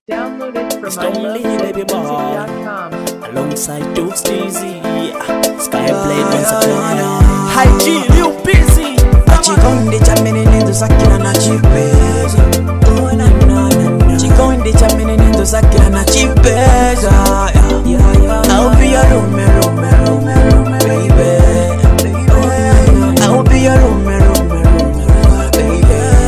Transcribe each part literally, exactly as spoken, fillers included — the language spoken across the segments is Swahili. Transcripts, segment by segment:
Download it from It's only baby boy alongside Duke Steezy, Skyblade once again. Hi G, Lil Busy. Chikonde cha menenendo sakila na chipeza. Oh na na na. Chikonde cha menenendo sakila na chipeza. Yeah yeah. I'll be your room, room, room, room, baby. I'll be your room, room, room, baby.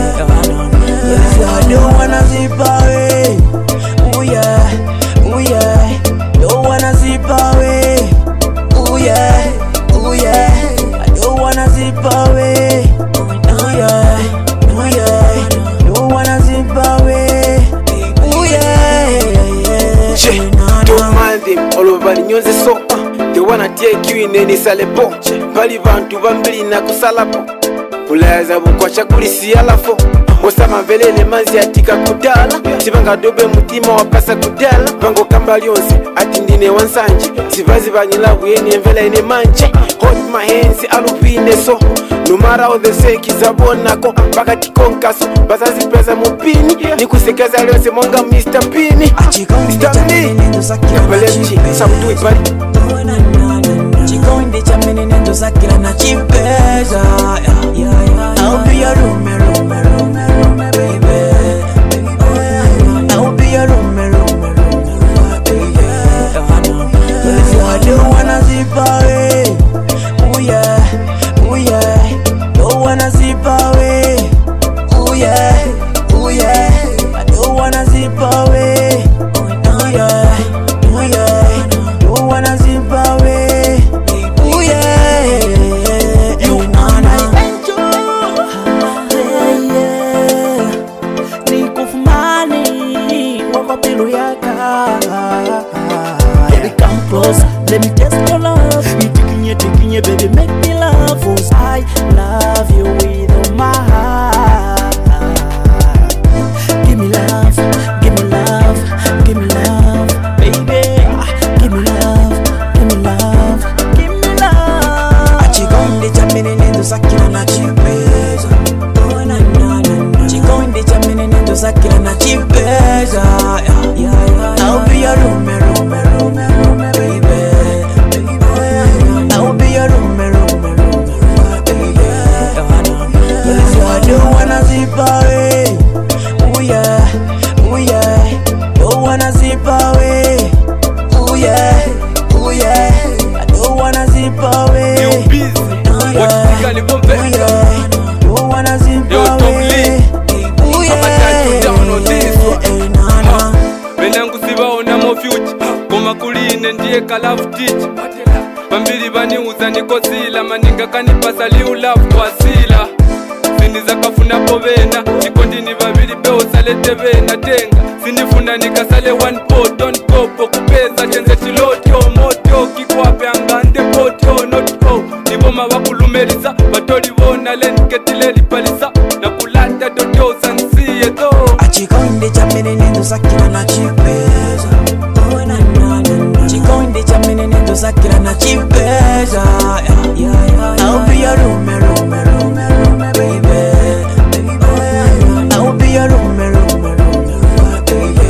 I don't wanna zip away. Oh yeah, oh yeah. Don't wanna zip away. Oh yeah, oh yeah. I don't wanna zip away. Oh yeah, oh yeah. Don't wanna zip away. Oh yeah, yeah. Don't mind them, all over the news is so uh, they wanna take you in any salepo. Bali vantu vambili na kusalapo. Ulaza bukwacha kulisi alafo. Osama velele manzi atika kudala. Sibanga dobe mutima wapasa kudala. Bango kamba lyonse ati ndine wansanji. Sivazi vanyilavu yeni envela ine manje. Hold my hands alupine so. No matter how they say kizabonako. Bakati konkaso bazazi pesa mupini. Nikusekeza lyonse monga mister Pini. mister Lee Yapalechi Sabutu Ibari. Chikonde cha menenendo sakila na chipeza. I'll be your room, room, room, room, baby. I'll be your room, room, room, baby. I don't wanna zip away. Oh yeah, oh yeah. Don't wanna zip away. Oh yeah, oh yeah. I don't wanna zip away. Oh yeah, oh yeah. Don't wanna zip away. Oh yeah, you wanna Baby, come close, let me test your love. You taking you, taking you, baby, make me love. Cause I love you with all my heart. Give me love, give me love, give me love, baby. Give me love, give me love, give me love. Chikonde cha menenendo sakila na chipeza. Oh na na na. Chikonde cha menenendo sakila na chipeza. I'll be your room, room, room, room, baby. I'll be your room, room, room, baby. I don't wanna zip away. Oh yeah, oh yeah. Don't wanna zip away. Oh yeah, oh yeah. I don't wanna zip away. You busy. Oh yeah, oh yeah. Don't wanna zip away. Oh yeah, down on this one. nah, nah. Benangu sibaona mo future Koma kuline ndiye kalafu teach Bambili baniuza niko sila Maninga kanipasa liu love kwa sila Siniza kafuna povena Chikondini babili beo salete vena Tenga sinifuna nikasale one pot Don't go po kupeza chenze chilotyo Moto kikwape angande potyo Not go niboma wakulumelisa Batoli wona lenketile lipalisa Na kulata dodo sansiye to Chikonde cha menenendo sakila na chipeza. Oh na na na. Chikonde cha menenendo sakila na chipeza. I'll be your room, room, room, room, baby. I'll be your room, room, room, baby.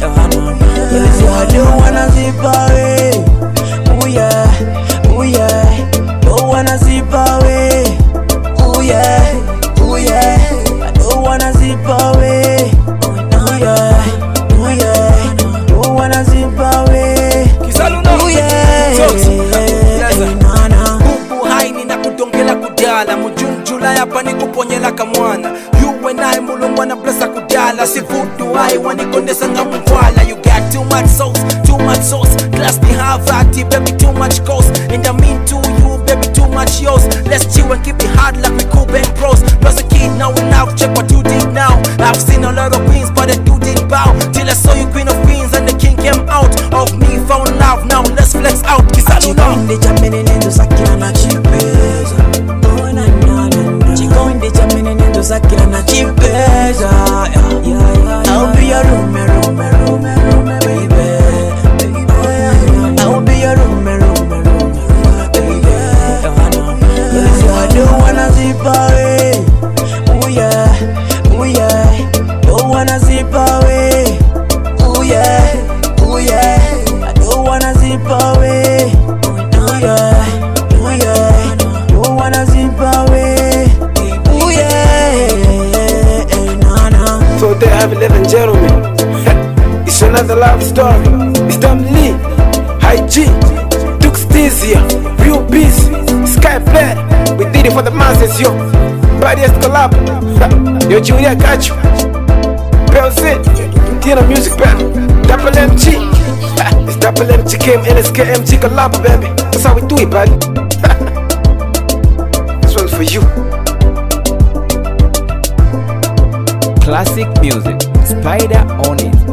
I don't wanna zip away. Oh yeah, oh yeah. Don't wanna zip away. Oh yeah, oh yeah. I don't wanna zip away. Oh yeah, oh yeah. Don't wanna zip away. Oh yeah, nah, nah. Bubu haini na kudongela kudala Mujunjula yapa ni kuponyela kamwana You and I mulungwana blessa kudala Sifudu hai wanikondesa nga mkwala You got too much sauce, too much sauce Glass ni havati, baby too much cost And I mean to you, baby too much yours Let's chill and keep it hard like we cool bang bros Was a kid, now enough, check what you did now I've seen a lot of queens, but the dude didn't bow Till I saw you queen of queens and the king came out Of me found love, now let's flex out Chikonde cha menenendo sakila na chipeza. Oh na na na. Chikonde cha menenendo sakila na chipeza. I'll be your room, room, room, room, baby. I'll be your room, room, room, baby. I don't wanna zip away. Oh yeah, oh yeah. Don't wanna zip away. Oh It's another love story. It's Dom Lee, High G, Duke Stizia, Real Beast, Sky Blade. We did it for the masses, yo. Baddest collab. Yo, Junior got you. Bell Sit, Tino Music Band, Double M G. It's Double M G K M N S K M G collab, baby. That's how we do it, buddy. This one's for you. Classic music, Spider on it.